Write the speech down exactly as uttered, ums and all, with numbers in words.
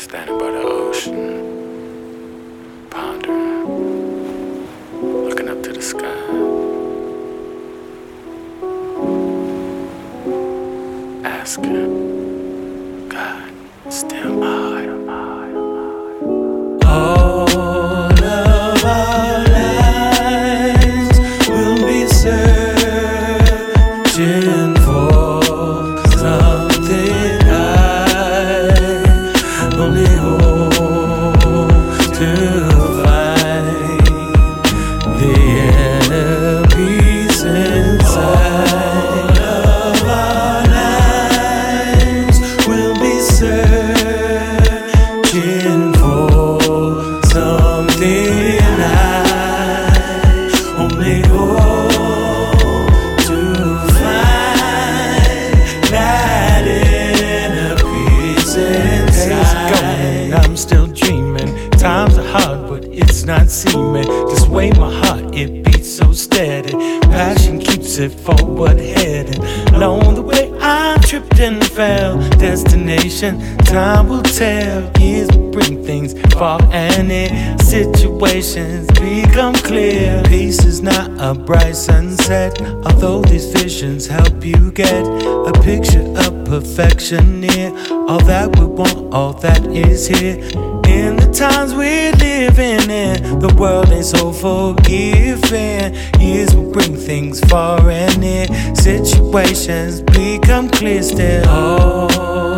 Standing by the ocean, pondering, looking up to the sky, asking God, still my all of our lives will be searching for something I only hope to find, the inner peace inside. All of our lives will be searching for something I only hope to find, that inner peace inside. Days are going, I'm still dreaming. Times are hard, but it's not seeming. This way my heart, it beats so steady. Passion keeps it forward heading. Along the way I tripped and fell. Destination, time will tell. Years will bring things far and near. Situations become clear. Peace is not a bright sunset, although these visions help you get a picture of perfection near. All that we want, all that is here. In the times we're living in, the world ain't so forgiving. Years will bring things far and near. Situations become clear still. Oh,